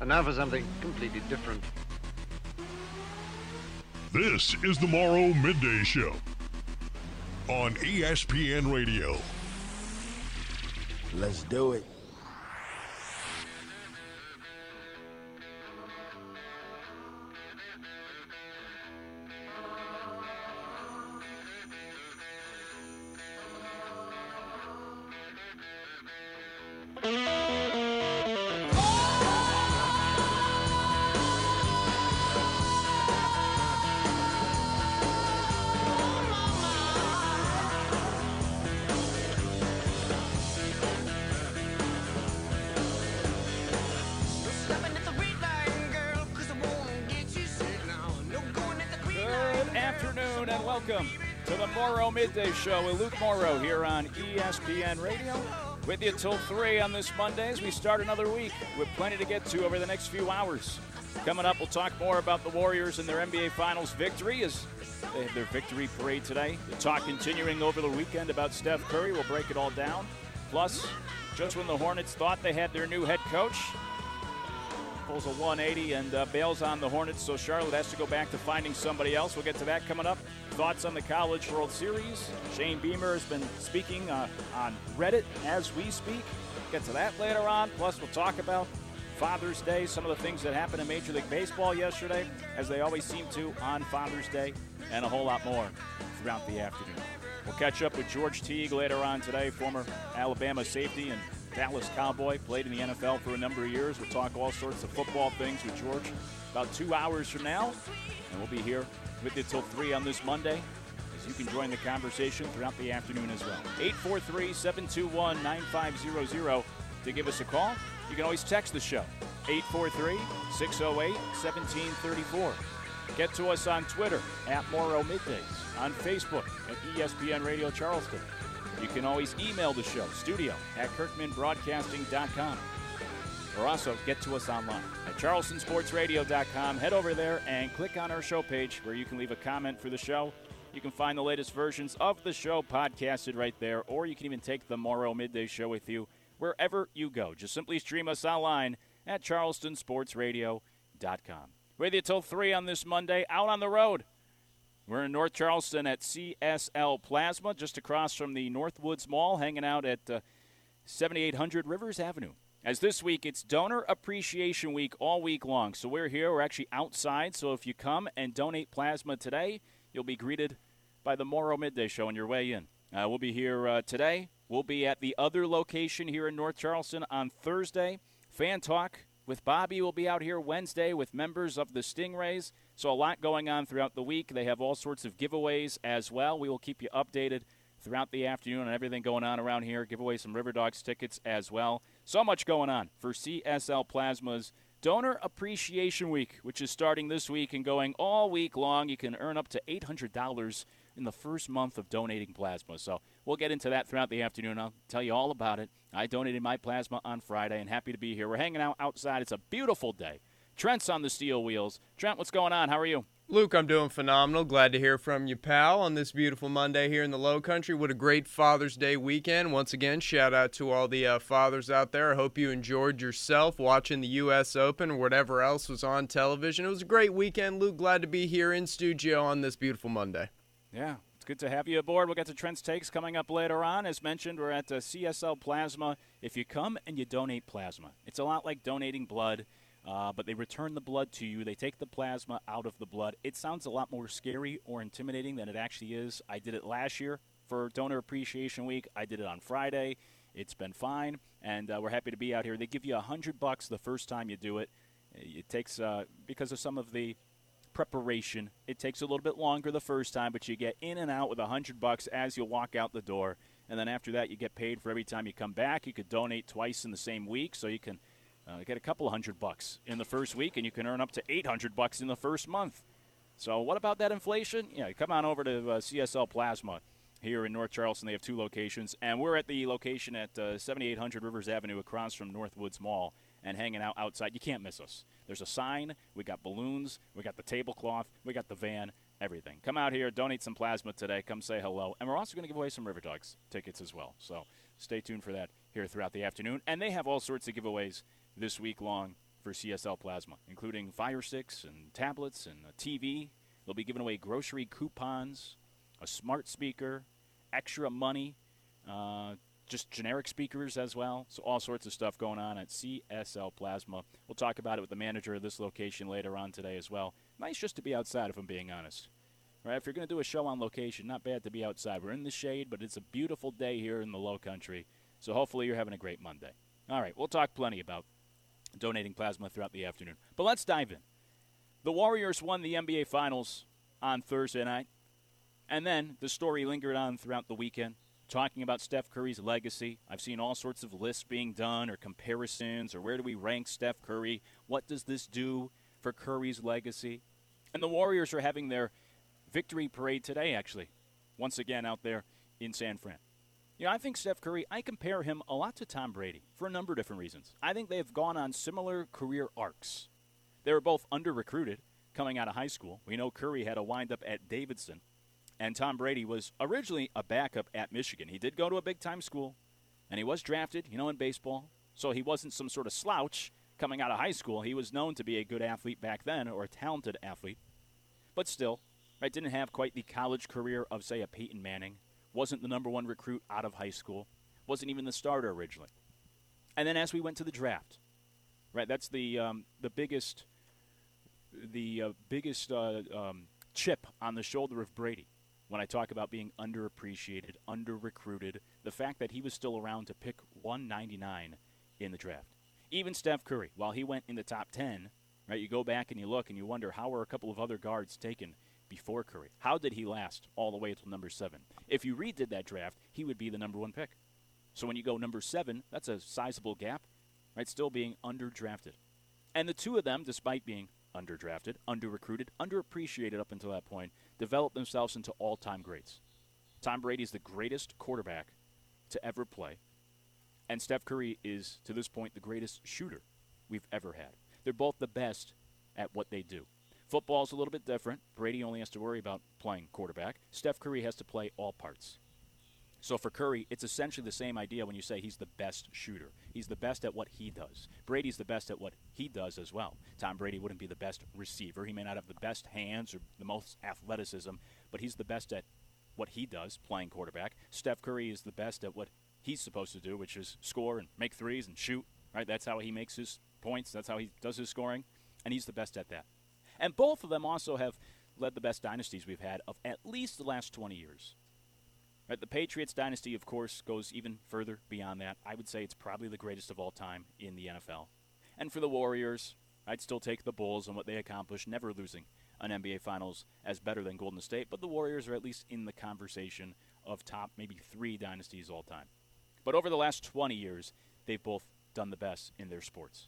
And now for something completely different. This is the Morrow Midday Show on ESPN Radio. Let's do it. Welcome to the Morrow Midday Show with Luke Morrow here on ESPN Radio. With you till 3 on this Monday as we start another week with plenty to get to over the next few hours. Coming up, we'll talk more about the Warriors and their NBA Finals victory as they have their victory parade today. The talk continuing over the weekend about Steph Curry. We'll break it all down. Plus, just when the Hornets thought they had their new head coach, pulls a 180 and bails on the Hornets, so Charlotte has to go back to finding somebody else. We'll get to that coming up. Thoughts on the College World Series. Shane Beamer has been speaking on Reddit as we speak. Get to that later on. Plus, we'll talk about Father's Day, some of the things that happened in Major League Baseball yesterday, as they always seem to on Father's Day, and a whole lot more throughout the afternoon. We'll catch up with George Teague later on today, former Alabama safety and Dallas Cowboy, played in the NFL for a number of years. We'll talk all sorts of football things with George about 2 hours from now, and we'll be here with you till 3 on this Monday, as you can join the conversation throughout the afternoon as well. 843-721-9500 to give us a call. You can always text the show, 843-608-1734. Get to us on Twitter, at Morrow Middays, on Facebook, at ESPN Radio Charleston. You can always email the show, studio@kirkmanbroadcasting.com. Or also get to us online at charlestonsportsradio.com. Head over there and click on our show page where you can leave a comment for the show. You can find the latest versions of the show podcasted right there, or you can even take the Morrow Midday Show with you wherever you go. Just simply stream us online at charlestonsportsradio.com. With you till 3 on this Monday, out on the road. We're in North Charleston at CSL Plasma, just across from the Northwoods Mall, hanging out at 7800 Rivers Avenue. As this week, it's Donor Appreciation Week all week long. So we're here. We're actually outside. So if you come and donate plasma today, you'll be greeted by the Morrow Midday Show on your way in. We'll be here today. We'll be at the other location here in North Charleston on Thursday. Fan Talk with Bobby will be out here Wednesday with members of the Stingrays. So a lot going on throughout the week. They have all sorts of giveaways as well. We will keep you updated throughout the afternoon on everything going on around here. Give away some River Dogs tickets as well. So much going on for CSL Plasma's Donor Appreciation Week, which is starting this week and going all week long. You can earn up to $800 in the first month of donating plasma. So we'll get into that throughout the afternoon. I'll tell you all about it. I donated my plasma on Friday and happy to be here. We're hanging out outside. It's a beautiful day. Trent's on the steel wheels. Trent, what's going on? How are you? Luke, I'm doing phenomenal. Glad to hear from you, pal, on this beautiful Monday here in the Low Country. What a great Father's Day weekend. Once again, shout out to all the fathers out there. I hope you enjoyed yourself watching the U.S. Open or whatever else was on television. It was a great weekend, Luke. Glad to be here in studio on this beautiful Monday. Yeah, it's good to have you aboard. We'll get to Trent's Takes coming up later on. As mentioned, we're at CSL Plasma. If you come and you donate plasma, it's a lot like donating blood. But they return the blood to you. They take the plasma out of the blood. It sounds a lot more scary or intimidating than it actually is. I did it last year for Donor Appreciation Week. I did it on Friday. It's been fine, and we're happy to be out here. They give you $100 the first time you do it. It takes, because of some of the preparation, it takes a little bit longer the first time, but you get in and out with $100 as you walk out the door. And then after that, you get paid for every time you come back. You could donate twice in the same week, so you can get a couple of $100 in the first week, and you can earn up to $800 in the first month. So what about that inflation? Yeah, come on over to CSL Plasma here in North Charleston. They have 2 locations, and we're at the location at 7800 Rivers Avenue across from Northwoods Mall and hanging out outside. You can't miss us. There's a sign. We got balloons. We got the tablecloth. We got the van. Everything. Come out here, donate some plasma today. Come say hello. And we're also going to give away some River Dogs tickets as well. So stay tuned for that here throughout the afternoon. And they have all sorts of giveaways this week long for CSL Plasma, including Fire Sticks and tablets and a TV. They'll be giving away grocery coupons, a smart speaker, extra money, just generic speakers as well. So all sorts of stuff going on at CSL Plasma. We'll talk about it with the manager of this location later on today as well. Nice just to be outside, if I'm being honest. Right, if you're going to do a show on location, not bad to be outside. We're in the shade, but it's a beautiful day here in the Low Country. So hopefully you're having a great Monday. All right, we'll talk plenty about donating plasma throughout the afternoon. But let's dive in. The Warriors won the NBA Finals on Thursday night. And then the story lingered on throughout the weekend, talking about Steph Curry's legacy. I've seen all sorts of lists being done or comparisons or where do we rank Steph Curry? What does this do for Curry's legacy? And the Warriors are having their victory parade today, actually, once again out there in San Fran. You know, I think Steph Curry, I compare him a lot to Tom Brady for a number of different reasons. I think they've gone on similar career arcs. They were both under-recruited coming out of high school. We know Curry had a wind-up at Davidson, and Tom Brady was originally a backup at Michigan. He did go to a big-time school, and he was drafted, you know, in baseball, so he wasn't some sort of slouch coming out of high school. He was known to be a good athlete back then, or a talented athlete, but still, right, didn't have quite the college career of, say, a Peyton Manning. Wasn't the number one recruit out of high school. Wasn't even the starter originally. And then as we went to the draft, right, that's the biggest chip on the shoulder of Brady when I talk about being underappreciated, under-recruited, the fact that he was still around to pick 199 in the draft. Even Steph Curry, while he went in the top 10, right, you go back and you look and you wonder how were a couple of other guards taken before Curry? How did he last all the way until number 7? If you redid that draft, he would be the number 1 pick. So when you go number 7, that's a sizable gap, right? Still being underdrafted. And the two of them, despite being underdrafted, under-recruited, underappreciated up until that point, developed themselves into all-time greats. Tom Brady is the greatest quarterback to ever play, and Steph Curry is, to this point, the greatest shooter we've ever had. They're both the best at what they do. Football's a little bit different. Brady only has to worry about playing quarterback. Steph Curry has to play all parts. So for Curry, it's essentially the same idea when you say he's the best shooter. He's the best at what he does. Brady's the best at what he does as well. Tom Brady wouldn't be the best receiver. He may not have the best hands or the most athleticism, but he's the best at what he does, playing quarterback. Steph Curry is the best at what he's supposed to do, which is score and make threes and shoot. Right? That's how he makes his points. That's how he does his scoring, and he's the best at that. And both of them also have led the best dynasties we've had of at least the last 20 years. Right, the Patriots dynasty, of course, goes even further beyond that. I would say it's probably the greatest of all time in the NFL. And for the Warriors, I'd still take the Bulls and what they accomplished, never losing an NBA Finals as better than Golden State. But the Warriors are at least in the conversation of top maybe 3 dynasties all time. But over the last 20 years, they've both done the best in their sports.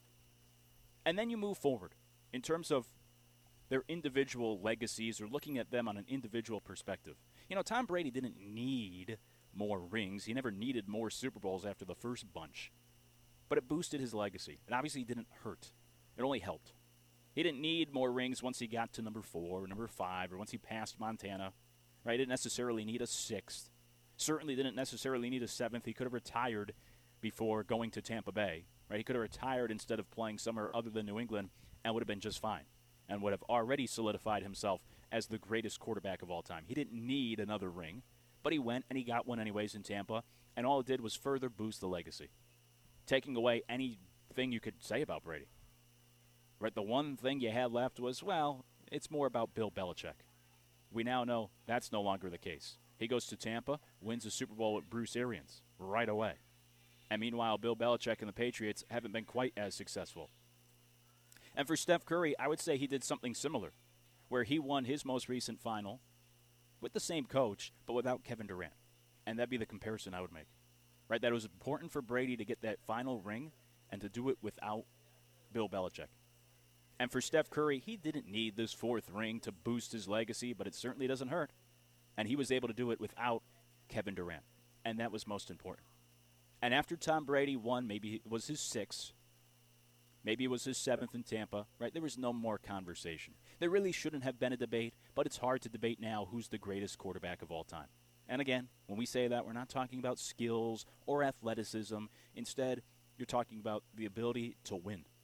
And then you move forward in terms of their individual legacies or looking at them on an individual perspective. You know, Tom Brady didn't need more rings. He never needed more Super Bowls after the first bunch. But it boosted his legacy. It obviously didn't hurt. It only helped. He didn't need more rings once he got to number 4 or number 5 or once he passed Montana. Right? He didn't necessarily need a 6th. Certainly didn't necessarily need a 7th. He could have retired before going to Tampa Bay. Right? He could have retired instead of playing somewhere other than New England and would have been just fine and would have already solidified himself as the greatest quarterback of all time. He didn't need another ring, but he went and he got one anyways in Tampa, and all it did was further boost the legacy, taking away anything you could say about Brady. Right? The one thing you had left was, well, it's more about Bill Belichick. We now know that's no longer the case. He goes to Tampa, wins a Super Bowl with Bruce Arians right away. And meanwhile, Bill Belichick and the Patriots haven't been quite as successful. And for Steph Curry, I would say he did something similar, where he won his most recent final with the same coach, but without Kevin Durant. And that'd be the comparison I would make. Right? That it was important for Brady to get that final ring and to do it without Bill Belichick. And for Steph Curry, he didn't need this 4th ring to boost his legacy, but it certainly doesn't hurt. And he was able to do it without Kevin Durant. And that was most important. And after Tom Brady won, maybe it was his 6th, maybe it was his 7th in Tampa, right? There was no more conversation. There really shouldn't have been a debate, but it's hard to debate now who's the greatest quarterback of all time. And again, when we say that, we're not talking about skills or athleticism. Instead, you're talking about the ability to win.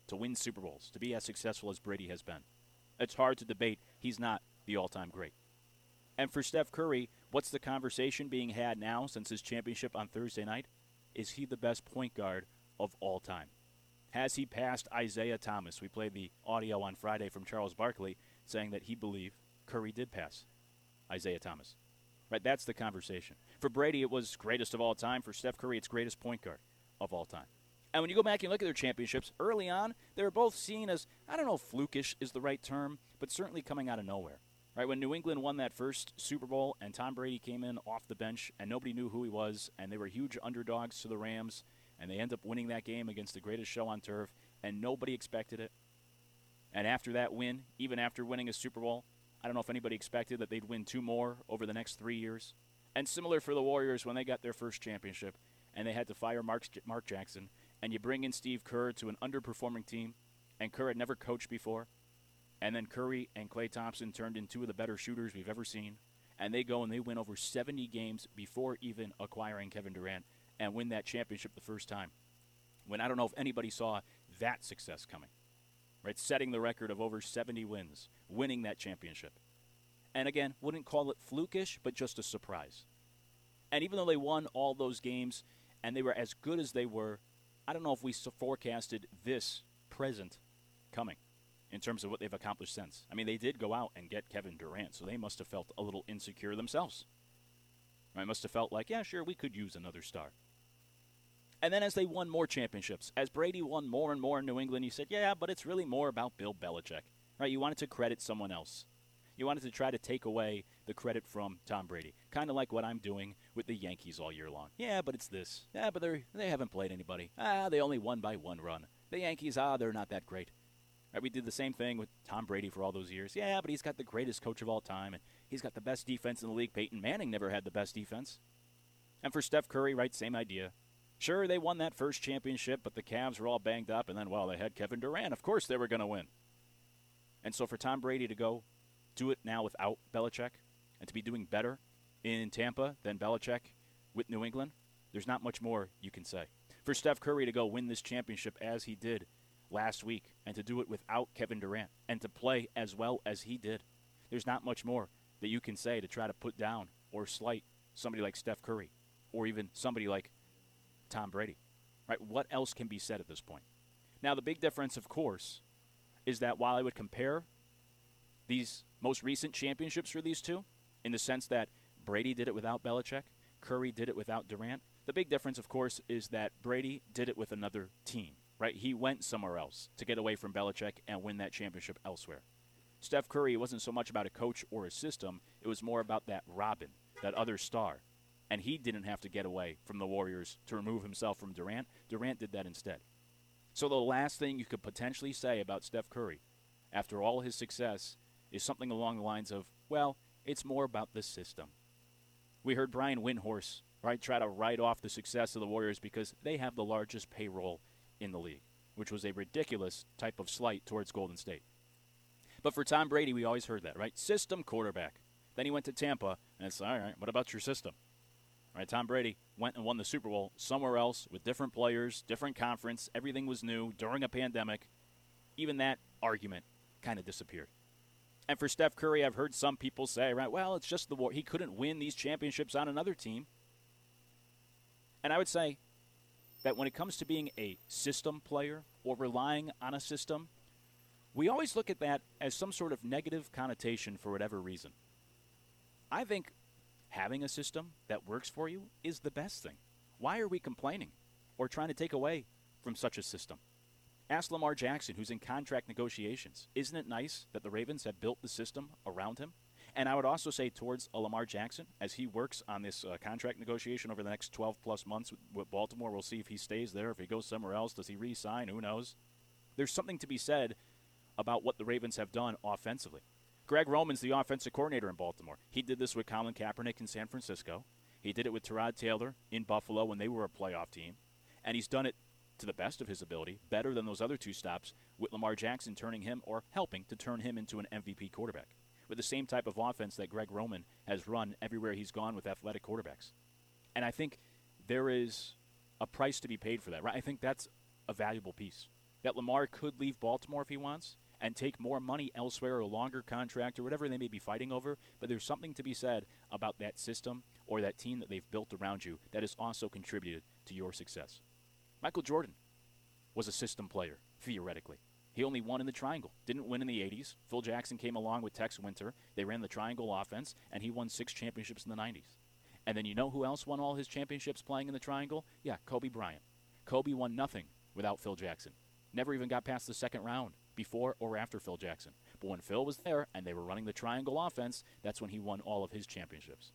to win Super Bowls, to be as successful as Brady has been. It's hard to debate he's not the all-time great. And for Steph Curry, what's the conversation being had now since his championship on Thursday night? Is he the best point guard of all time? Has he passed Isaiah Thomas? We played the audio on Friday from Charles Barkley saying that he believed Curry did pass Isaiah Thomas. Right, that's the conversation. For Brady, it was greatest of all time. For Steph Curry, it's greatest point guard of all time. And when you go back and look at their championships, early on, they were both seen as, I don't know if flukish is the right term, but certainly coming out of nowhere. Right, when New England won that first Super Bowl and Tom Brady came in off the bench and nobody knew who he was, and they were huge underdogs to the Rams, and they end up winning that game against the greatest show on turf, and nobody expected it. And after that win, even after winning a Super Bowl, I don't know if anybody expected that they'd win 2 more over the next 3 years. And similar for the Warriors when they got their first championship and they had to fire Mark Jackson, and you bring in Steve Kerr to an underperforming team, and Kerr had never coached before. And then Curry and Klay Thompson turned into 2 of the better shooters we've ever seen. And they go and they win over 70 games before even acquiring Kevin Durant and win that championship the first time. When I don't know if anybody saw that success coming. Right, setting the record of over 70 wins, winning that championship. And again, wouldn't call it flukish, but just a surprise. And even though they won all those games and they were as good as they were, I don't know if we forecasted this present coming in terms of what they've accomplished since. I mean, they did go out and get Kevin Durant, so they must have felt a little insecure themselves. Right, must have felt like, yeah, sure, we could use another star. And then as they won more championships, as Brady won more and more in New England, you said, yeah, but it's really more about Bill Belichick. Right? You wanted to credit someone else. You wanted to try to take away the credit from Tom Brady. Kind of like what I'm doing with the Yankees all year long. Yeah, but it's this. Yeah, but they haven't played anybody. They only won by 1 run. The Yankees, they're not that great. Right? We did the same thing with Tom Brady for all those years. Yeah, but he's got the greatest coach of all time, and he's got the best defense in the league. Peyton Manning never had the best defense. And for Steph Curry, right, same idea. Sure, they won that first championship, but the Cavs were all banged up, and then, well, they had Kevin Durant. Of course they were going to win. And so for Tom Brady to go do it now without Belichick and to be doing better in Tampa than Belichick with New England, there's not much more you can say. For Steph Curry to go win this championship as he did last week and to do it without Kevin Durant and to play as well as he did, there's not much more that you can say to try to put down or slight somebody like Steph Curry or even somebody like Tom Brady. Right? What else can be said at this point? Now, the big difference, of course, is that while I would compare these most recent championships for these two, in the sense that Brady did it without Belichick, Curry did it without Durant, the big difference, of course, is that Brady did it with another team. Right? He went somewhere else to get away from Belichick and win that championship elsewhere. Steph Curry, it wasn't so much about a coach or a system. It was more about that Robin, that other star. And he didn't have to get away from the Warriors to remove himself from Durant. Durant did that instead. So the last thing you could potentially say about Steph Curry, after all his success, is something along the lines of, well, it's more about the system. We heard Brian Windhorst, right, try to write off the success of the Warriors because they have the largest payroll in the league, which was a ridiculous type of slight towards Golden State. But for Tom Brady, we always heard that, right? System quarterback. Then he went to Tampa, and it's, all right, what about your system? Right, Tom Brady went and won the Super Bowl somewhere else with different players, different conference. Everything was new during a pandemic. Even that argument kind of disappeared. And for Steph Curry, I've heard some people say, right, well, it's just the war. He couldn't win these championships on another team. And I would say that when it comes to being a system player or relying on a system, we always look at that as some sort of negative connotation for whatever reason. I think having a system that works for you is the best thing. Why are we complaining or trying to take away from such a system? Ask Lamar Jackson, who's in contract negotiations. Isn't it nice that the Ravens have built the system around him? And I would also say towards Lamar Jackson, as he works on this contract negotiation over the next 12-plus months with Baltimore, we'll see if he stays there. If he goes somewhere else, does he re-sign? Who knows? There's something to be said about what the Ravens have done offensively. Greg Roman's the offensive coordinator in Baltimore. He did this with Colin Kaepernick in San Francisco. He did it with Tyrod Taylor in Buffalo when they were a playoff team. And he's done it to the best of his ability, better than those other 2 stops, with Lamar Jackson turning him or helping to turn him into an MVP quarterback, with the same type of offense that Greg Roman has run everywhere he's gone with athletic quarterbacks. And I think there is a price to be paid for that, right? I think that's a valuable piece. that Lamar could leave Baltimore if he wants and take more money elsewhere or a longer contract or whatever they may be fighting over, but there's something to be said about that system or that team that they've built around you that has also contributed to your success. Michael Jordan was a system player, theoretically. He only won in the triangle, didn't win in the 80s. Phil Jackson came along with Tex Winter. They ran the triangle offense, and he won 6 championships in the 90s. And then you know who else won all his championships playing in the triangle? Yeah, Kobe Bryant. Kobe won nothing without Phil Jackson. Never even got past the second round before or after Phil Jackson. But when Phil was there and they were running the triangle offense, that's when he won all of his championships.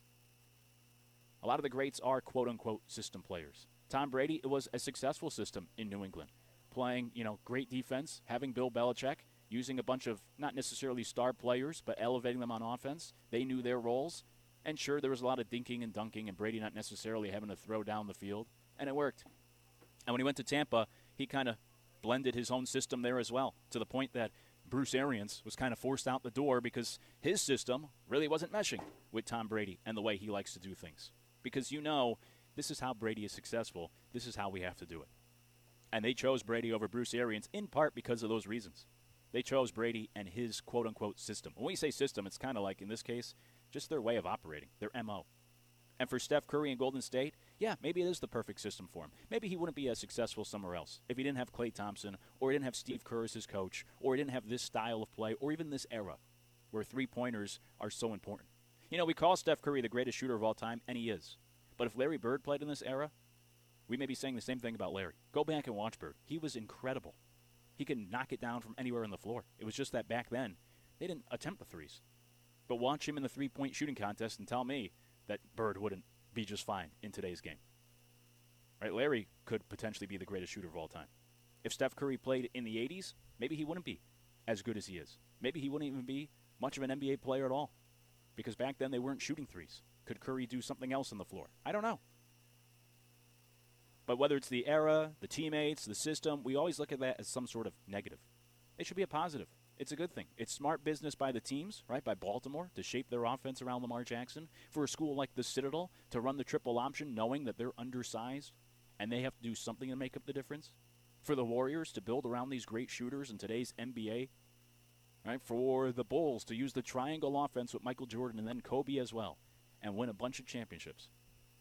A lot of the greats are quote-unquote system players. Tom Brady, it was a successful system in New England. Playing, great defense, having Bill Belichick, using a bunch of not necessarily star players, but elevating them on offense. They knew their roles. And sure, there was a lot of dinking and dunking and Brady not necessarily having to throw down the field. And it worked. And when he went to Tampa, he kind of blended his own system there as well, to the point that Bruce Arians was kind of forced out the door because his system really wasn't meshing with Tom Brady and the way he likes to do things. Because this is how Brady is successful. This is how we have to do it. And they chose Brady over Bruce Arians in part because of those reasons. They chose Brady and his quote-unquote system. When we say system, it's kind of like, in this case, just their way of operating, their MO. And for Steph Curry in Golden State, yeah, maybe it is the perfect system for him. Maybe he wouldn't be as successful somewhere else if he didn't have Klay Thompson, or he didn't have Steve Kerr as his coach, or he didn't have this style of play, or even this era where three-pointers are so important. We call Steph Curry the greatest shooter of all time, and he is. But if Larry Bird played in this era, we may be saying the same thing about Larry. Go back and watch Bird. He was incredible. He could knock it down from anywhere on the floor. It was just that back then, they didn't attempt the threes. But watch him in the three-point shooting contest and tell me that Bird wouldn't be just fine in today's game. Right? Larry could potentially be the greatest shooter of all time. If Steph Curry played in the 80s, maybe he wouldn't be as good as he is. Maybe he wouldn't even be much of an NBA player at all. Because back then they weren't shooting threes. Could Curry do something else on the floor? I don't know. But whether it's the era, the teammates, the system, we always look at that as some sort of negative. It should be a positive. It's a good thing. It's smart business by the teams, right, by Baltimore, to shape their offense around Lamar Jackson. For a school like the Citadel to run the triple option knowing that they're undersized and they have to do something to make up the difference. For the Warriors to build around these great shooters in today's NBA. Right, for the Bulls to use the triangle offense with Michael Jordan and then Kobe as well and win a bunch of championships.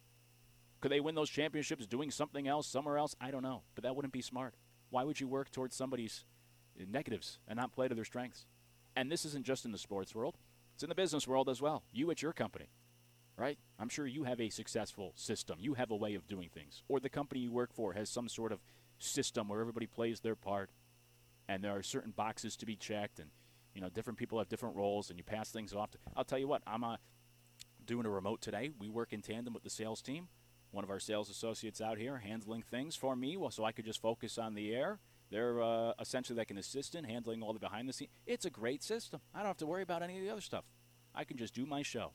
Could they win those championships doing something else, somewhere else? I don't know, but that wouldn't be smart. Why would you work towards somebody's negatives and not play to their strengths? And this isn't just in the sports world. It's in the business world as well. You at your company, right? I'm sure you have a successful system. You have a way of doing things. Or the company you work for has some sort of system where everybody plays their part and there are certain boxes to be checked and, different people have different roles and you pass things off. I'll tell you what, I'm doing a remote today. We work in tandem with the sales team. One of our sales associates out here handling things for me so I could just focus on the air. They're essentially like an assistant handling all the behind the scenes. It's a great system. I don't have to worry about any of the other stuff. I can just do my show.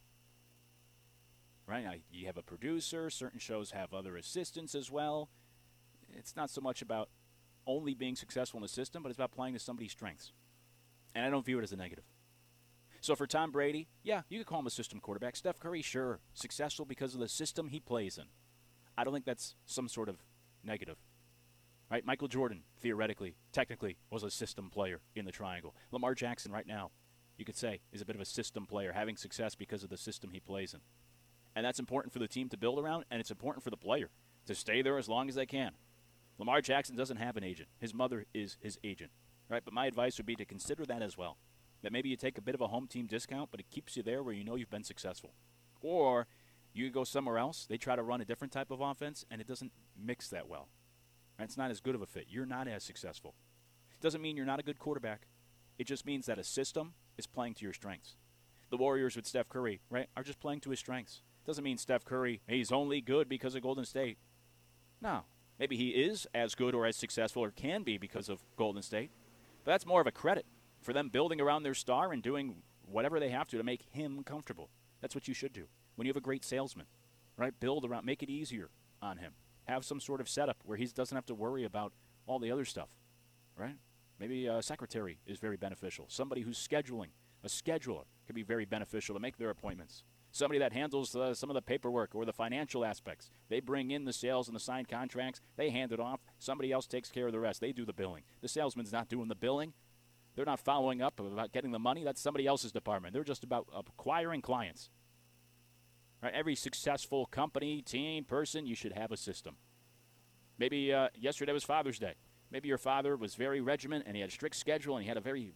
Right? You have a producer. Certain shows have other assistants as well. It's not so much about only being successful in the system, but it's about playing to somebody's strengths. And I don't view it as a negative. So for Tom Brady, yeah, you could call him a system quarterback. Steph Curry, sure, successful because of the system he plays in. I don't think that's some sort of negative. Right? Michael Jordan, theoretically, technically, was a system player in the triangle. Lamar Jackson right now, you could say, is a bit of a system player, having success because of the system he plays in. And that's important for the team to build around, and it's important for the player to stay there as long as they can. Lamar Jackson doesn't have an agent. His mother is his agent. Right? But my advice would be to consider that as well. That maybe you take a bit of a home team discount, but it keeps you there where you know you've been successful. Or you go somewhere else, they try to run a different type of offense, and it doesn't mix that well. Right? It's not as good of a fit. You're not as successful. It doesn't mean you're not a good quarterback. It just means that a system is playing to your strengths. The Warriors with Steph Curry, right, are just playing to his strengths. It doesn't mean Steph Curry, he's only good because of Golden State. No. Maybe he is as good or as successful or can be because of Golden State. But that's more of a credit for them building around their star and doing whatever they have to make him comfortable. That's what you should do. When you have a great salesman, right, build around, make it easier on him. Have some sort of setup where he doesn't have to worry about all the other stuff, right? Maybe a secretary is very beneficial. Somebody who's scheduling, a scheduler, could be very beneficial to make their appointments. somebody that handles some of the paperwork or the financial aspects. They bring in the sales and the signed contracts. They hand it off. Somebody else takes care of the rest. They do the billing. The salesman's not doing the billing. They're not following up about getting the money. That's somebody else's department. They're just about acquiring clients. Right? Every successful company, team, person, you should have a system. Maybe yesterday was Father's Day. Maybe your father was very regiment and he had a strict schedule and he had a very,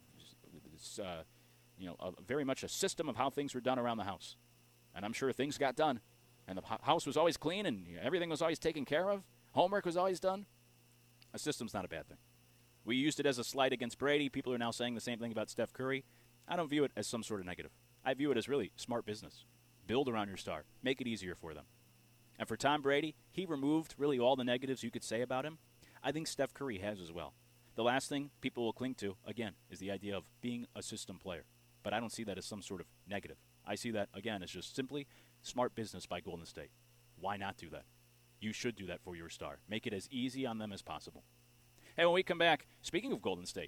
very much a system of how things were done around the house. And I'm sure things got done. And the house was always clean and everything was always taken care of. Homework was always done. A system's not a bad thing. We used it as a slight against Brady. People are now saying the same thing about Steph Curry. I don't view it as some sort of negative. I view it as really smart business. Build around your star. Make it easier for them. And for Tom Brady, he removed really all the negatives you could say about him. I think Steph Curry has as well. The last thing people will cling to, again, is the idea of being a system player. But I don't see that as some sort of negative. I see that, again, as just simply smart business by Golden State. Why not do that? You should do that for your star. Make it as easy on them as possible. Hey, when we come back, speaking of Golden State,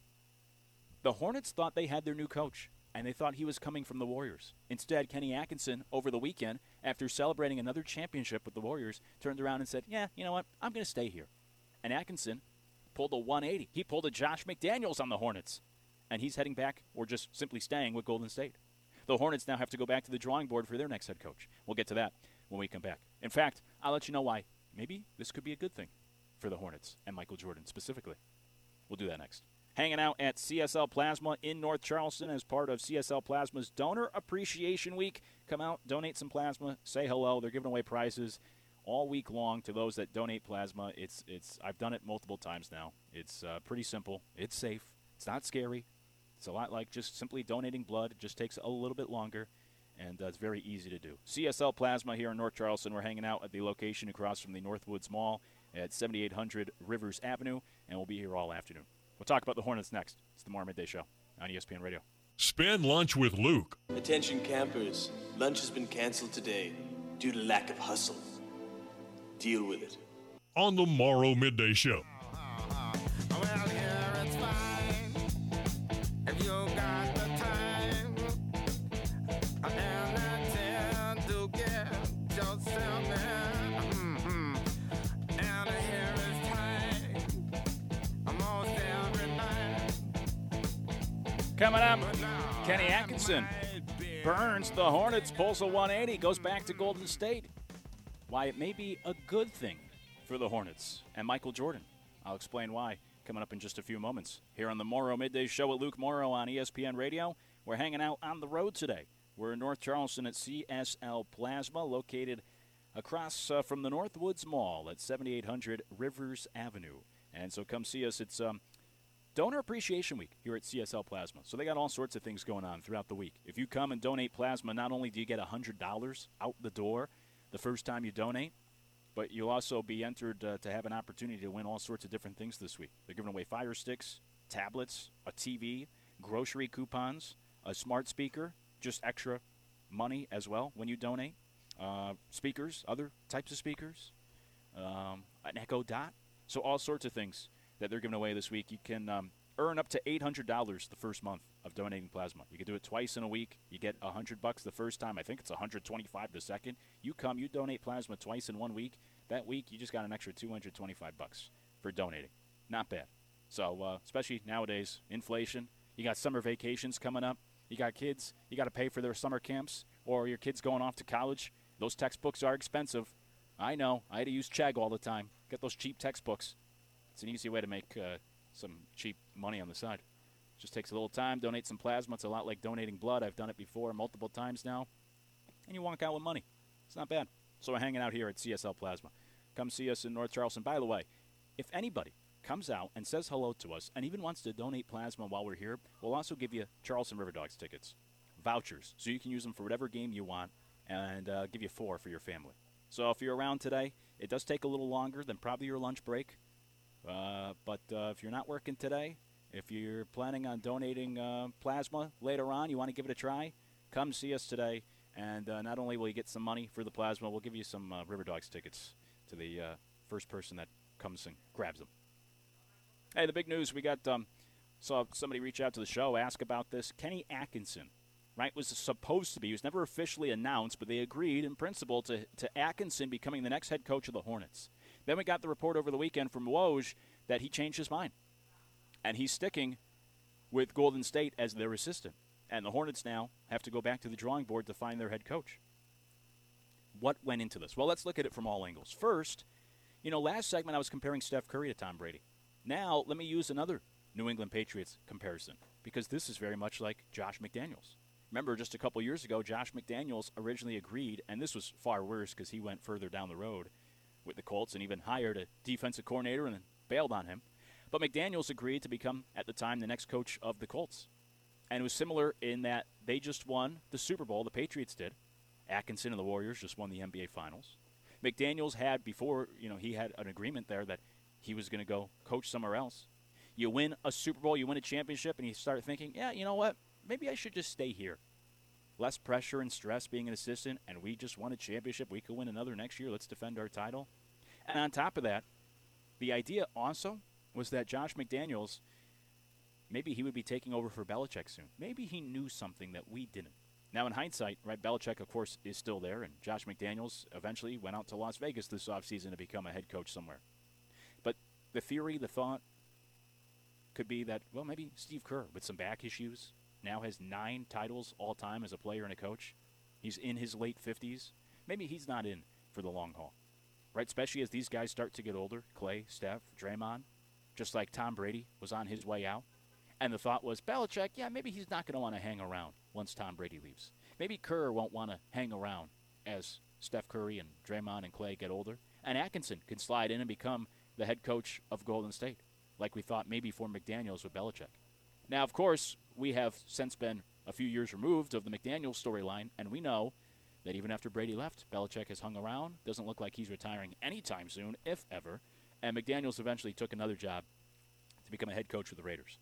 the Hornets thought they had their new coach, and they thought he was coming from the Warriors. Instead, Kenny Atkinson, over the weekend, after celebrating another championship with the Warriors, turned around and said, yeah, you know what, I'm going to stay here. And Atkinson pulled a 180. He pulled a Josh McDaniels on the Hornets. And he's heading back, or just simply staying with Golden State. The Hornets now have to go back to the drawing board for their next head coach. We'll get to that when we come back. In fact, I'll let you know why maybe this could be a good thing for the Hornets and Michael Jordan specifically. We'll do that next. Hanging out at CSL Plasma in North Charleston as part of CSL Plasma's Donor Appreciation Week. Come out, donate some plasma, say hello. They're giving away prizes all week long to those that donate plasma. It's I've done it multiple times now. It's pretty simple. It's safe. It's not scary. It's a lot like just simply donating blood. It just takes a little bit longer, and it's very easy to do. CSL Plasma here in North Charleston. We're hanging out at the location across from the Northwoods Mall at 7800 Rivers Avenue, and we'll be here all afternoon. We'll talk about the Hornets next. It's the Tomorrow Midday Show on ESPN Radio. Spend lunch with Luke. Attention campers, lunch has been canceled today due to lack of hustle. Deal with it. On the Morrow Midday Show. Well, here it's fine if you got the time and I tend to get yourself in. And here is time almost every night. Coming up, Kenny Atkinson burns the Hornets, pulls a 180, goes back to Golden State. Why it may be a good thing for the Hornets and Michael Jordan. I'll explain why coming up in just a few moments. Here on the Morrow Midday Show with Luke Morrow on ESPN Radio. We're hanging out on the road today. We're in North Charleston at CSL Plasma, located across from the Northwoods Mall at 7800 Rivers Avenue. And so come see us. It's Donor Appreciation Week here at CSL Plasma. So they got all sorts of things going on throughout the week. If you come and donate plasma, not only do you get $100 out the door the first time you donate, but you'll also be entered to have an opportunity to win all sorts of different things this week. They're giving away Fire Sticks, tablets, a TV, grocery coupons, a smart speaker, just extra money as well when you donate, speakers, other types of speakers, an Echo Dot. So all sorts of things that they're giving away this week. You can earn up to $800 the first month of donating plasma. You can do it twice in a week. You get $100 the first time. I think it's $125 the second. You come, you donate plasma twice in 1 week. That week, you just got an extra $225 for donating. Not bad. So, especially nowadays, inflation. You got summer vacations coming up. You got kids. You got to pay for their summer camps, or your kids going off to college. Those textbooks are expensive. I know. I had to use Chegg all the time. Get those cheap textbooks. It's an easy way to make some cheap money on the side. Just takes a little time. Donate some plasma. It's a lot like donating blood. I've done it before multiple times now. And you walk out with money. It's not bad. So we're hanging out here at CSL Plasma. Come see us in North Charleston. By the way, if anybody comes out and says hello to us and even wants to donate plasma while we're here, we'll also give you Charleston River Dogs tickets, vouchers, so you can use them for whatever game you want, and give you 4 for your family. So if you're around today, it does take a little longer than probably your lunch break. But if you're not working today, if you're planning on donating plasma later on, you want to give it a try, come see us today. And not only will you get some money for the plasma, we'll give you some River Dogs tickets to the first person that comes and grabs them. Hey, the big news, we got saw somebody reach out to the show, ask about this. Kenny Atkinson right, was supposed to be. He was never officially announced, but they agreed in principle to Atkinson becoming the next head coach of the Hornets. Then we got the report over the weekend from Woj that he changed his mind, and he's sticking with Golden State as their assistant. And the Hornets now have to go back to the drawing board to find their head coach. What went into this? Well, let's look at it from all angles. First, last segment I was comparing Steph Curry to Tom Brady. Now, let me use another New England Patriots comparison, because this is very much like Josh McDaniels. Remember, just a couple years ago, Josh McDaniels originally agreed, and this was far worse because he went further down the road with the Colts and even hired a defensive coordinator and then bailed on him. But McDaniels agreed to become, at the time, the next coach of the Colts. And it was similar in that they just won the Super Bowl, the Patriots did. Atkinson and the Warriors just won the NBA Finals. McDaniels had before, he had an agreement there that he was going to go coach somewhere else. You win a Super Bowl, you win a championship, and you start thinking, yeah, you know what? Maybe I should just stay here. Less pressure and stress being an assistant, and we just won a championship. We could win another next year. Let's defend our title. And on top of that, the idea also was that Josh McDaniels, maybe he would be taking over for Belichick soon. Maybe he knew something that we didn't. Now, in hindsight, right, Belichick, of course, is still there, and Josh McDaniels eventually went out to Las Vegas this offseason to become a head coach somewhere. But the theory, the thought, could be that, well, maybe Steve Kerr, with some back issues, now has 9 titles all time as a player and a coach. He's in his late 50s. Maybe he's not in for the long haul, right? Especially as these guys start to get older, Clay, Steph, Draymond, just like Tom Brady was on his way out. And the thought was, Belichick, yeah, maybe he's not going to want to hang around once Tom Brady leaves. Maybe Kerr won't want to hang around as Steph Curry and Draymond and Clay get older. And Atkinson can slide in and become the head coach of Golden State, like we thought maybe for McDaniels with Belichick. Now, of course, we have since been a few years removed of the McDaniels storyline, and we know that even after Brady left, Belichick has hung around. Doesn't look like he's retiring anytime soon, if ever. And McDaniels eventually took another job to become a head coach with the Raiders.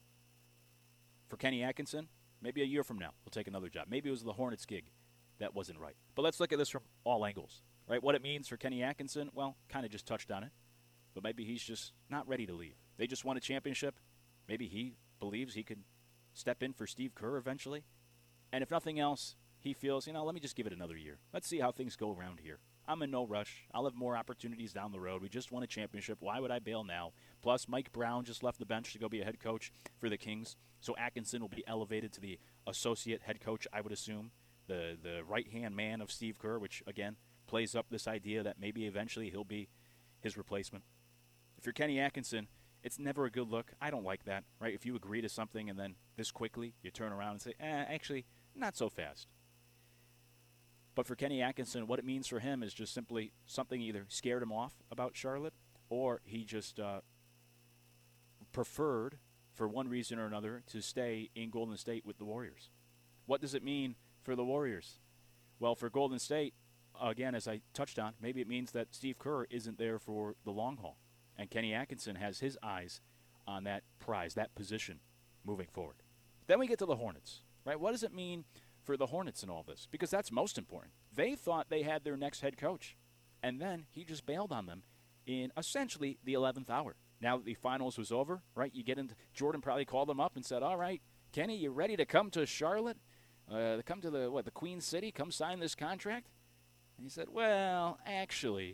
For Kenny Atkinson, maybe a year from now, he'll take another job. Maybe it was the Hornets gig that wasn't right. But let's look at this from all angles, right? What it means for Kenny Atkinson, well, kind of just touched on it. But maybe he's just not ready to leave. They just won a championship. Maybe he believes he could step in for Steve Kerr eventually. And if nothing else, he feels, let me just give it another year. Let's see how things go around here. I'm in no rush. I'll have more opportunities down the road. We just won a championship. Why would I bail now? Plus, Mike Brown just left the bench to go be a head coach for the Kings. So Atkinson will be elevated to the associate head coach, I would assume, the right-hand man of Steve Kerr, which, again, plays up this idea that maybe eventually he'll be his replacement. If you're Kenny Atkinson, it's never a good look. I don't like that, right? If you agree to something and then this quickly you turn around and say, actually, not so fast. But for Kenny Atkinson, what it means for him is just simply something either scared him off about Charlotte or he just preferred, for one reason or another, to stay in Golden State with the Warriors. What does it mean for the Warriors? Well, for Golden State, again, as I touched on, maybe it means that Steve Kerr isn't there for the long haul. And Kenny Atkinson has his eyes on that prize, that position, moving forward. Then we get to the Hornets, right? What does it mean for the Hornets in all this? Because that's most important. They thought they had their next head coach, and then he just bailed on them in essentially the 11th hour. Now that the finals was over, right, you get into Jordan probably called him up and said, all right, Kenny, you ready to come to Charlotte? Come to the Queen City? Come sign this contract? And he said, well, actually,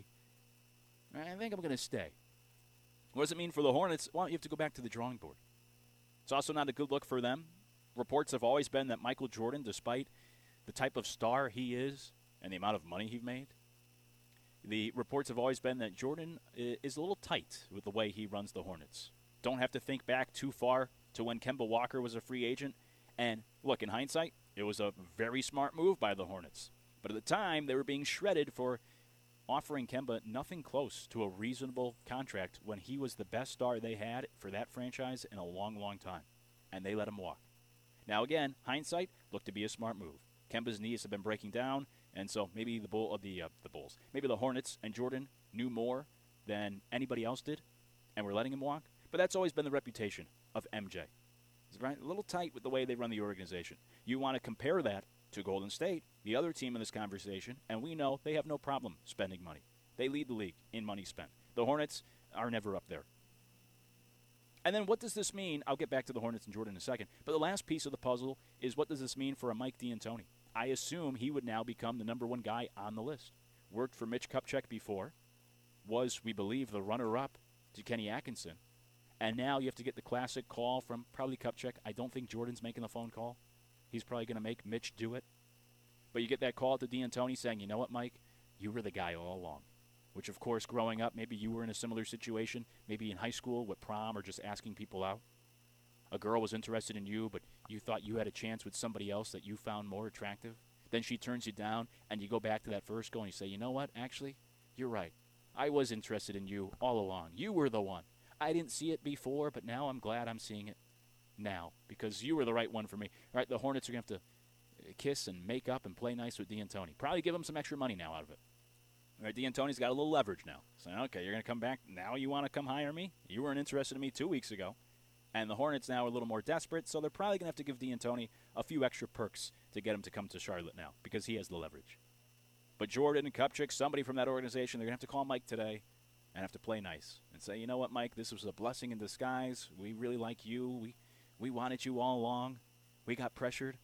I think I'm going to stay. What does it mean for the Hornets? Well, you have to go back to the drawing board. It's also not a good look for them. Reports have always been that Michael Jordan, despite the type of star he is and the amount of money he made, the reports have always been that Jordan is a little tight with the way he runs the Hornets. Don't have to think back too far to when Kemba Walker was a free agent. And look, in hindsight, it was a very smart move by the Hornets. But at the time, they were being shredded for offering Kemba nothing close to a reasonable contract when he was the best star they had for that franchise in a long, long time. And they let him walk. Now, again, hindsight looked to be a smart move. Kemba's knees have been breaking down, and so maybe the Bulls, maybe the Hornets and Jordan knew more than anybody else did, and were letting him walk. But that's always been the reputation of MJ. He's right, a little tight with the way they run the organization. You want to compare that to Golden State, the other team in this conversation, and we know they have no problem spending money. They lead the league in money spent. The Hornets are never up there. And then what does this mean? I'll get back to the Hornets and Jordan in a second. But the last piece of the puzzle is what does this mean for a Mike D'Antoni? I assume he would now become the number one guy on the list. Worked for Mitch Kupchak before. Was, we believe, the runner-up to Kenny Atkinson. And now you have to get the classic call from probably Kupchak. I don't think Jordan's making the phone call. He's probably going to make Mitch do it. But you get that call to D'Antoni saying, you know what, Mike? You were the guy all along. Which, of course, growing up, maybe you were in a similar situation, maybe in high school with prom or just asking people out. A girl was interested in you, but you thought you had a chance with somebody else that you found more attractive. Then she turns you down, and you go back to that first goal and you say, you know what, actually, you're right. I was interested in you all along. You were the one. I didn't see it before, but now I'm glad I'm seeing it now because you were the right one for me. All right, the Hornets are going to have to kiss and make up and play nice with D'Antoni. Probably give him some extra money now out of it. All right, D'Antoni's got a little leverage now. Saying, okay, you're going to come back. Now you want to come hire me? You weren't interested in me 2 weeks ago. And the Hornets now are a little more desperate, so they're probably going to have to give D'Antoni a few extra perks to get him to come to Charlotte now because he has the leverage. But Jordan and Kupchak, somebody from that organization, they're going to have to call Mike today and have to play nice and say, you know what, Mike, this was a blessing in disguise. We really like you. We wanted you all along. We got pressured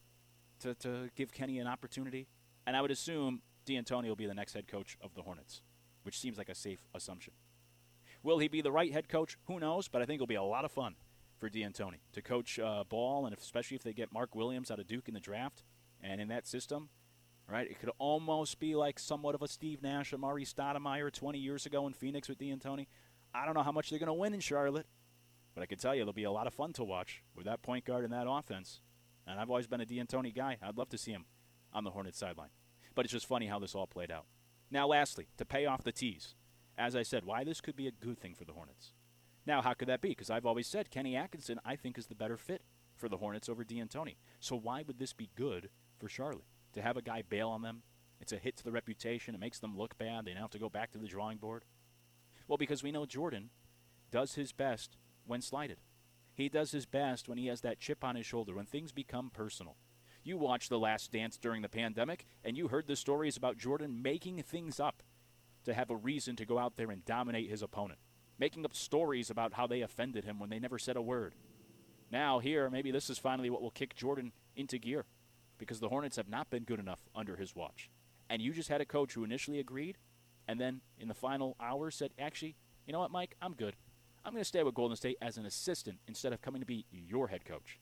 to give Kenny an opportunity. And I would assume D'Antoni will be the next head coach of the Hornets, which seems like a safe assumption. Will he be the right head coach? Who knows, but I think it'll be a lot of fun for D'Antoni to coach ball, and especially if they get Mark Williams out of Duke in the draft and in that system, right? It could almost be like somewhat of a Steve Nash, Amari Stoudemire 20 years ago in Phoenix with D'Antoni. I don't know how much they're going to win in Charlotte, but I can tell you it'll be a lot of fun to watch with that point guard and that offense. And I've always been a D'Antoni guy. I'd love to see him on the Hornets sideline. But it's just funny how this all played out. Now, lastly, to pay off the tease, as I said, why this could be a good thing for the Hornets. Now, how could that be? Because I've always said Kenny Atkinson, I think, is the better fit for the Hornets over D'Antoni. So why would this be good for Charlotte? To have a guy bail on them, it's a hit to the reputation. It makes them look bad. They now have to go back to the drawing board. Well, because we know Jordan does his best when slighted. He does his best when he has that chip on his shoulder, when things become personal. You watched The Last Dance during the pandemic, and you heard the stories about Jordan making things up to have a reason to go out there and dominate his opponent, making up stories about how they offended him when they never said a word. Now here, maybe this is finally what will kick Jordan into gear, because the Hornets have not been good enough under his watch. And you just had a coach who initially agreed, and then in the final hours said, actually, you know what, Mike, I'm good. I'm going to stay with Golden State as an assistant instead of coming to be your head coach.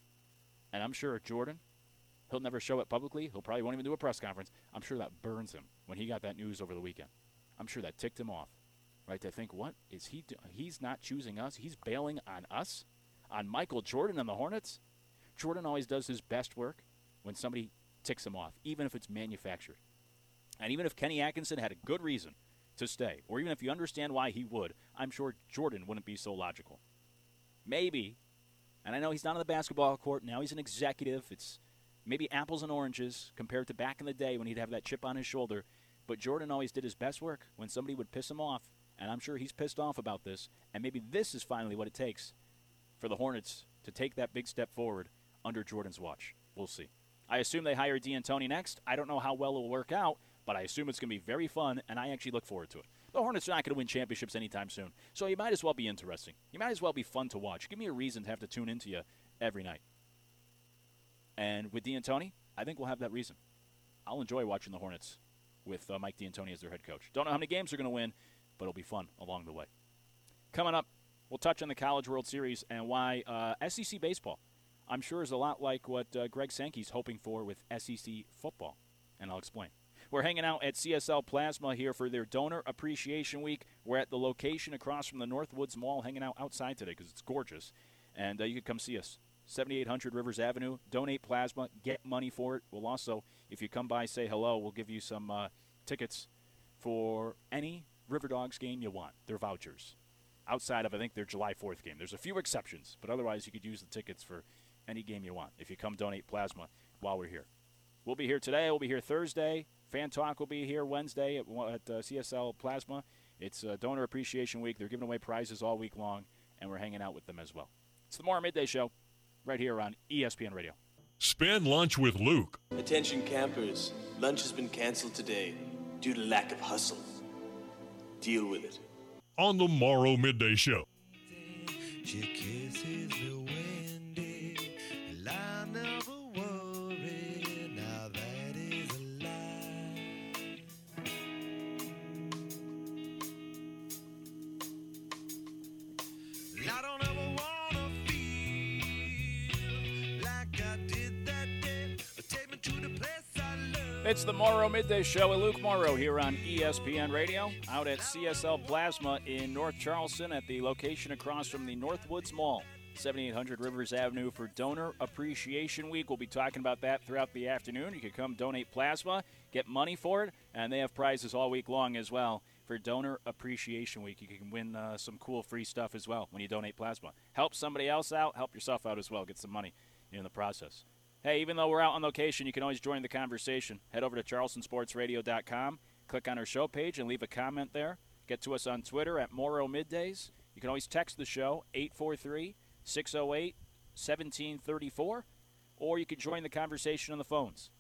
And I'm sure Jordan, he'll never show it publicly. He'll probably won't even do a press conference. I'm sure that burns him when he got that news over the weekend. I'm sure that ticked him off, right? To think, what is he doing? He's not choosing us. He's bailing on us, on Michael Jordan and the Hornets. Jordan always does his best work when somebody ticks him off, even if it's manufactured. And even if Kenny Atkinson had a good reason to stay, or even if you understand why he would, I'm sure Jordan wouldn't be so logical. Maybe, and I know he's not on the basketball court, now he's an executive, it's maybe apples and oranges compared to back in the day when he'd have that chip on his shoulder, but Jordan always did his best work when somebody would piss him off, and I'm sure he's pissed off about this, and maybe this is finally what it takes for the Hornets to take that big step forward under Jordan's watch. We'll see. I assume they hire D'Antoni next. I don't know how well it will work out, but I assume it's going to be very fun, and I actually look forward to it. The Hornets are not going to win championships anytime soon, so you might as well be interesting. You might as well be fun to watch. Give me a reason to have to tune into you every night. And with D'Antoni, I think we'll have that reason. I'll enjoy watching the Hornets with Mike D'Antoni as their head coach. Don't know how many games they're going to win, but it'll be fun along the way. Coming up, we'll touch on the College World Series and why SEC baseball, I'm sure, is a lot like what Greg Sankey's hoping for with SEC football, and I'll explain. We're hanging out at CSL Plasma here for their Donor Appreciation Week. We're at the location across from the Northwoods Mall, hanging out outside today because it's gorgeous, and you can come see us. 7800 Rivers Avenue. Donate plasma. Get money for it. We'll also, if you come by, say hello. We'll give you some tickets for any River Dogs game you want. They're vouchers. Outside of, I think, their July 4th game. There's a few exceptions, but otherwise you could use the tickets for any game you want if you come donate plasma while we're here. We'll be here today. We'll be here Thursday. Fan Talk will be here Wednesday at CSL Plasma. It's Donor Appreciation Week. They're giving away prizes all week long, and we're hanging out with them as well. It's the Tomorrow Midday Show right here on ESPN Radio. Spend lunch with Luke. Attention campers, lunch has been canceled today due to lack of hustle. Deal with it. On the Morrow Midday Show. She kisses me windy, and I never worry. Now that is a lie. I don't ever wanna feel like I did that day. Take me to the place I love. It's the Morrow Midday Show with Luke Morrow here on ESPN Radio, out at CSL Plasma in North Charleston at the location across from the Northwoods Mall, 7800 Rivers Avenue for Donor Appreciation Week. We'll be talking about that throughout the afternoon. You can come donate plasma, get money for it, and they have prizes all week long as well for Donor Appreciation Week. You can win some cool free stuff as well when you donate plasma. Help somebody else out, help yourself out as well, get some money in the process. Hey, even though we're out on location, you can always join the conversation. Head over to charlestonsportsradio.com, click on our show page, and leave a comment there. Get to us on Twitter at Morrow Middays. You can always text the show, 843-608-1734, or you can join the conversation on the phones,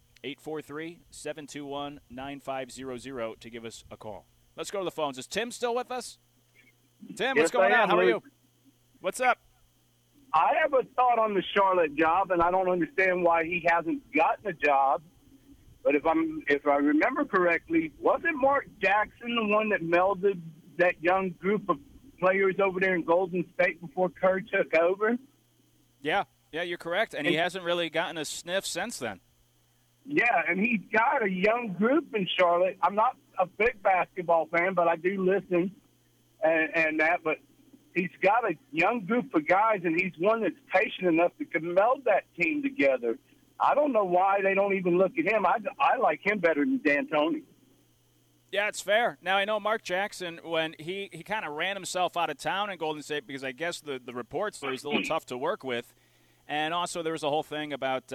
843-721-9500, to give us a call. Let's go to the phones. Is Tim still with us? Tim, what's going on? How are you? What's up? I have a thought on the Charlotte job, and I don't understand why he hasn't gotten a job. But if I remember correctly, wasn't Mark Jackson the one that melded that young group of players over there in Golden State before Kerr took over? Yeah, you're correct. And he hasn't really gotten a sniff since then. Yeah, and he's got a young group in Charlotte. I'm not a big basketball fan, but I do listen and that. But he's got a young group of guys, and he's one that's patient enough to meld that team together. I don't know why they don't even look at him. I like him better than D'Antoni. Yeah, it's fair. Now, I know Mark Jackson, when he kind of ran himself out of town in Golden State because I guess the reports there, he's a little tough to work with. And also there was a whole thing about,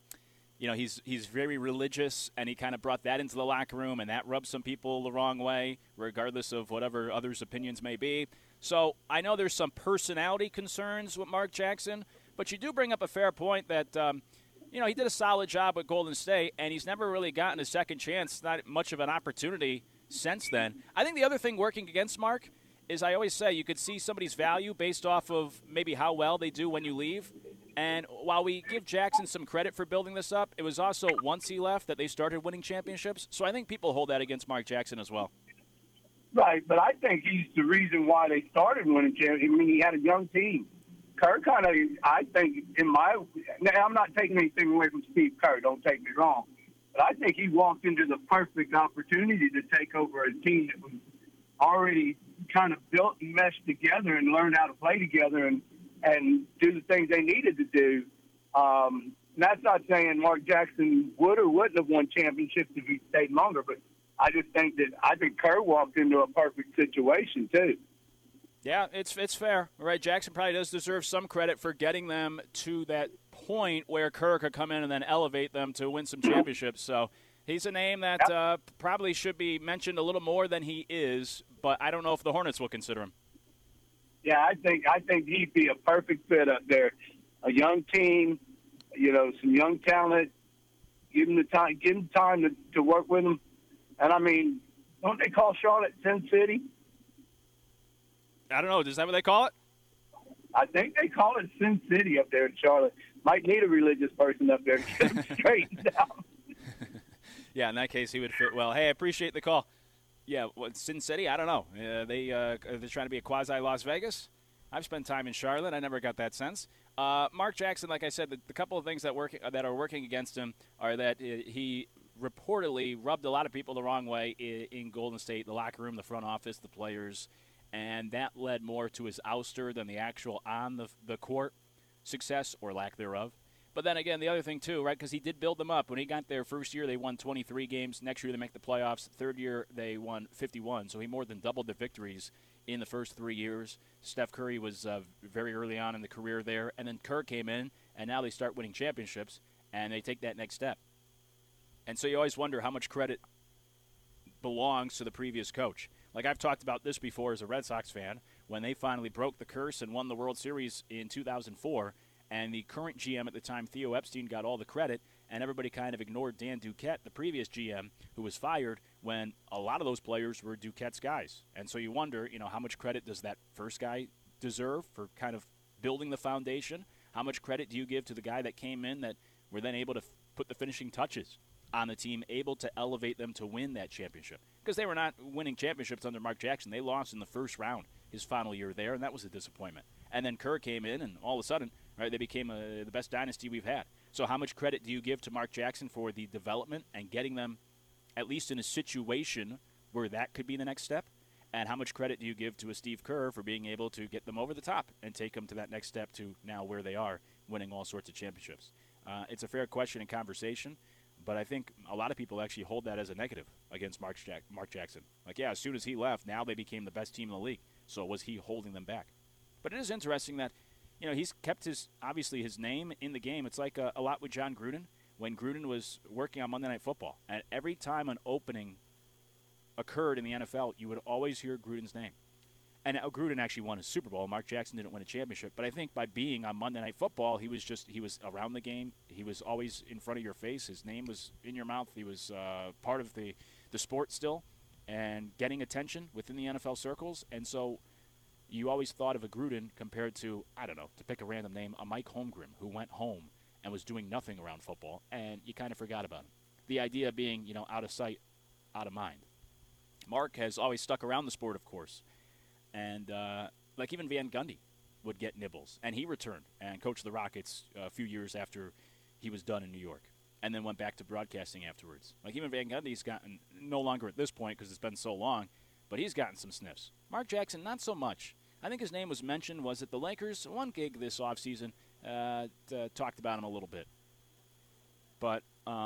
he's very religious, and he kind of brought that into the locker room, and that rubbed some people the wrong way, regardless of whatever others' opinions may be. So I know there's some personality concerns with Mark Jackson, but you do bring up a fair point that, he did a solid job at Golden State, and he's never really gotten a second chance, not much of an opportunity since then. I think the other thing working against Mark is, I always say, you could see somebody's value based off of maybe how well they do when you leave. And while we give Jackson some credit for building this up, it was also once he left that they started winning championships. So I think people hold that against Mark Jackson as well. Right, but I think he's the reason why they started winning championships. I mean, he had a young team. Kerr kind of, I think, now I'm not taking anything away from Steve Kerr, don't take me wrong, but I think he walked into the perfect opportunity to take over a team that was already kind of built and meshed together and learned how to play together and do the things they needed to do. That's not saying Mark Jackson would or wouldn't have won championships if he stayed longer, but I just think Kerr walked into a perfect situation too. Yeah, it's fair. Right, Jackson probably does deserve some credit for getting them to that point where Kerr could come in and then elevate them to win some championships. So he's a name that probably should be mentioned a little more than he is, but I don't know if the Hornets will consider him. Yeah, I think he'd be a perfect fit up there. A young team, some young talent. Give him time to work with him. And I mean, don't they call Charlotte Sin City? I don't know. Is that what they call it? I think they call it Sin City up there in Charlotte. Might need a religious person up there to get them straightened out. Yeah, in that case, he would fit well. Hey, I appreciate the call. Yeah, Sin City? I don't know. They're trying to be a quasi-Las Vegas. I've spent time in Charlotte. I never got that sense. Mark Jackson, like I said, the couple of things that are working against him are that he reportedly rubbed a lot of people the wrong way in Golden State, the locker room, the front office, the players, and that led more to his ouster than the actual on the court success or lack thereof. But then again, the other thing too, right, because he did build them up. When he got there first year, they won 23 games. Next year, they make the playoffs. Third year, they won 51. So he more than doubled the victories in the first 3 years. Steph Curry was very early on in the career there. And then Kerr came in, and now they start winning championships, and they take that next step. And so you always wonder how much credit belongs to the previous coach. Like I've talked about this before as a Red Sox fan, when they finally broke the curse and won the World Series in 2004, and the current GM at the time, Theo Epstein, got all the credit, and everybody kind of ignored Dan Duquette, the previous GM, who was fired when a lot of those players were Duquette's guys. And so you wonder, how much credit does that first guy deserve for kind of building the foundation? How much credit do you give to the guy that came in that were then able to put the finishing touches on the team, able to elevate them to win that championship? Because they were not winning championships under Mark Jackson. They lost in the first round his final year there, and that was a disappointment. And then Kerr came in, and all of a sudden, right, they became the best dynasty we've had. So how much credit do you give to Mark Jackson for the development and getting them at least in a situation where that could be the next step? And how much credit do you give to a Steve Kerr for being able to get them over the top and take them to that next step to now where they are, winning all sorts of championships? It's a fair question and conversation, but I think a lot of people actually hold that as a negative against Mark Jackson. Like, yeah, as soon as he left, now they became the best team in the league. So was he holding them back? But it is interesting that, he's kept obviously his name in the game. It's like a lot with John Gruden. When Gruden was working on Monday Night Football, and every time an opening occurred in the NFL, you would always hear Gruden's name. And Gruden actually won a Super Bowl. Mark Jackson didn't win a championship. But I think by being on Monday Night Football, he was around the game. He was always in front of your face. His name was in your mouth. He was part of the sport still and getting attention within the NFL circles. And so you always thought of a Gruden compared to, I don't know, to pick a random name, a Mike Holmgren, who went home and was doing nothing around football, and you kind of forgot about him. The idea being, out of sight, out of mind. Mark has always stuck around the sport, of course. And like even Van Gundy would get nibbles. And he returned and coached the Rockets a few years after he was done in New York. And then went back to broadcasting afterwards. Like even Van Gundy's gotten, no longer at this point because it's been so long, but he's gotten some sniffs. Mark Jackson, not so much. I think his name was mentioned, was it the Lakers? One gig this offseason talked about him a little bit. But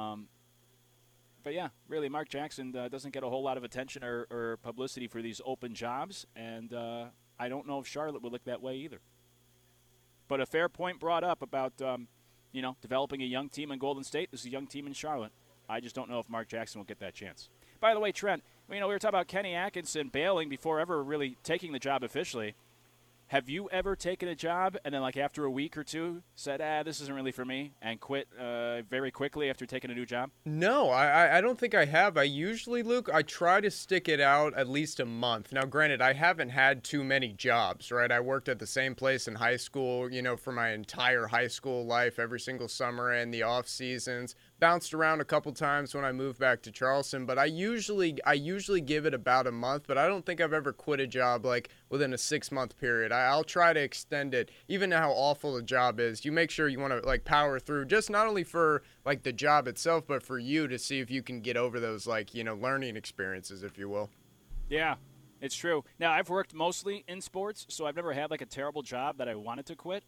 yeah, really, Mark Jackson doesn't get a whole lot of attention or publicity for these open jobs, and I don't know if Charlotte would look that way either. But a fair point brought up about, developing a young team in Golden State. This is a young team in Charlotte. I just don't know if Mark Jackson will get that chance. By the way, Trent, we were talking about Kenny Atkinson bailing before ever really taking the job officially. Have you ever taken a job and then, like, after a week or two said, this isn't really for me, and quit very quickly after taking a new job? No, I don't think I have. I usually, Luke, I try to stick it out at least a month. Now, granted, I haven't had too many jobs, right? I worked at the same place in high school, for my entire high school life, every single summer and the off seasons. Bounced around a couple times when I moved back to Charleston, but I usually give it about a month, but I don't think I've ever quit a job like within a 6-month period. I'll try to extend it, even how awful the job is. You make sure you want to like power through, just not only for like the job itself, but for you to see if you can get over those learning experiences, if you will. Yeah, it's true. Now, I've worked mostly in sports, so I've never had like a terrible job that I wanted to quit.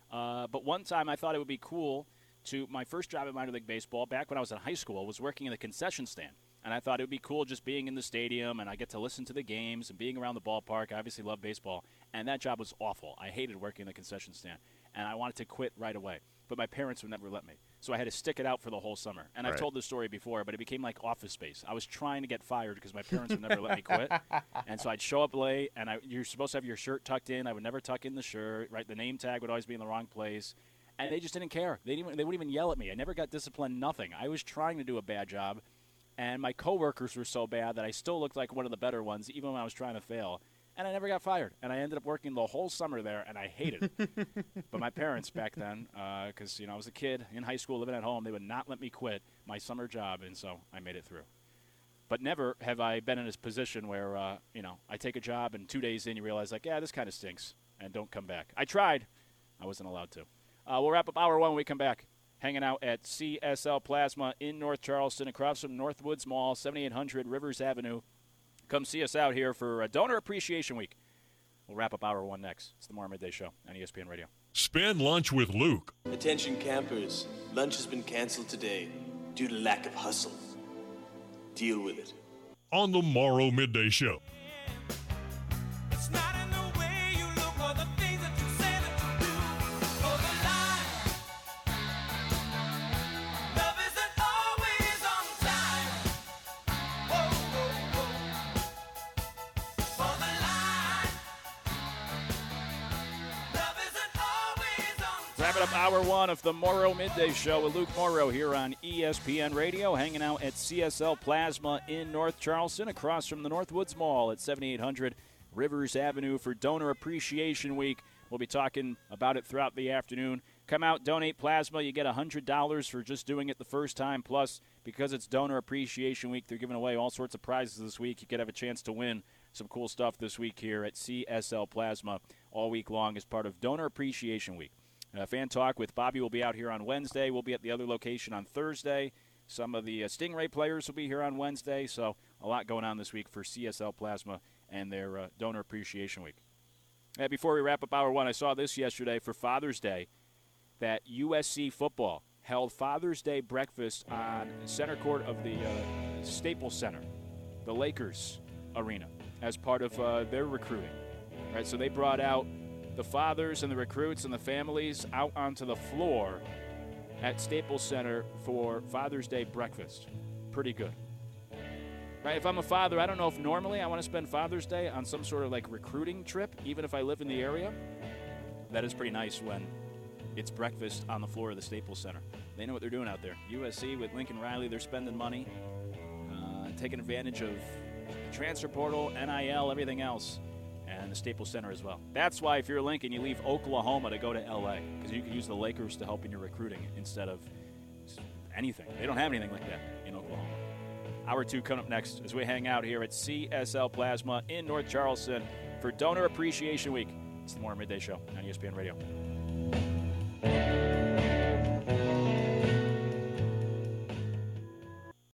But one time I thought it would be cool to my first job in minor league baseball back when I was in high school was working in the concession stand. And I thought it would be cool just being in the stadium, and I get to listen to the games and being around the ballpark. I obviously love baseball. And that job was awful. I hated working in the concession stand. And I wanted to quit right away. But my parents would never let me. So I had to stick it out for the whole summer. And I've told this story before, but it became like Office Space. I was trying to get fired because my parents would never let me quit. And so I'd show up late, and you're supposed to have your shirt tucked in. I would never tuck in the shirt. Right? The name tag would always be in the wrong place. And they just didn't care. They wouldn't even yell at me. I never got disciplined, nothing. I was trying to do a bad job, and my coworkers were so bad that I still looked like one of the better ones, even when I was trying to fail. And I never got fired. And I ended up working the whole summer there, and I hated it. But my parents back then, because I was a kid in high school living at home, they would not let me quit my summer job, and so I made it through. But never have I been in this position where, I take a job, and 2 days in you realize, like, this kind of stinks, and don't come back. I tried. I wasn't allowed to. We'll wrap up hour one when we come back. Hanging out at CSL Plasma in North Charleston, across from Northwoods Mall, 7800 Rivers Avenue. Come see us out here for Donor Appreciation Week. We'll wrap up hour one next. It's the More Midday Show on ESPN Radio. Spend lunch with Luke. Attention campers, lunch has been canceled today due to lack of hustle. Deal with it. On the Morrow Midday Show. It's not in the way you look or the things that you say that you do. For the line, love isn't always on time. Whoa, whoa, whoa. For the line, love isn't always on time. Wrapping up hour one of the Morrow Midday Show with Luke Morrow here on ESPN Radio, hanging out at CSL Plasma in North Charleston, across from the Northwoods Mall at 7800 Rivers Avenue for Donor Appreciation Week. We'll be talking about it throughout the afternoon. Come out, donate plasma. You get $100 for just doing it the first time. Plus, because it's Donor Appreciation Week, they're giving away all sorts of prizes this week. You could have a chance to win some cool stuff this week here at CSL Plasma all week long as part of Donor Appreciation Week. Fan Talk with Bobby will be out here on Wednesday. We'll be at the other location on Thursday. Some of the Stingray players will be here on Wednesday. So a lot going on this week for CSL Plasma and their Donor Appreciation Week. Before we wrap up Hour 1, I saw this yesterday for Father's Day that USC football held Father's Day breakfast on center court of the Staples Center, the Lakers arena, as part of their recruiting. Right, so they brought out the fathers and the recruits and the families out onto the floor at Staples Center for Father's Day breakfast. Pretty good. Right, if I'm a father, I don't know if normally I want to spend Father's Day on some sort of like recruiting trip, even if I live in the area. That is pretty nice when it's breakfast on the floor of the Staples Center. They know what they're doing out there. USC with Lincoln Riley, they're spending money, taking advantage of the transfer portal, NIL, everything else, and the Staples Center as well. That's why if you're Lincoln, you leave Oklahoma to go to LA, because you can use the Lakers to help in your recruiting instead of anything. They don't have anything like that in Oklahoma. Hour 2 coming up next as we hang out here at CSL Plasma in North Charleston for Donor Appreciation Week. It's the More Midday Show on ESPN Radio.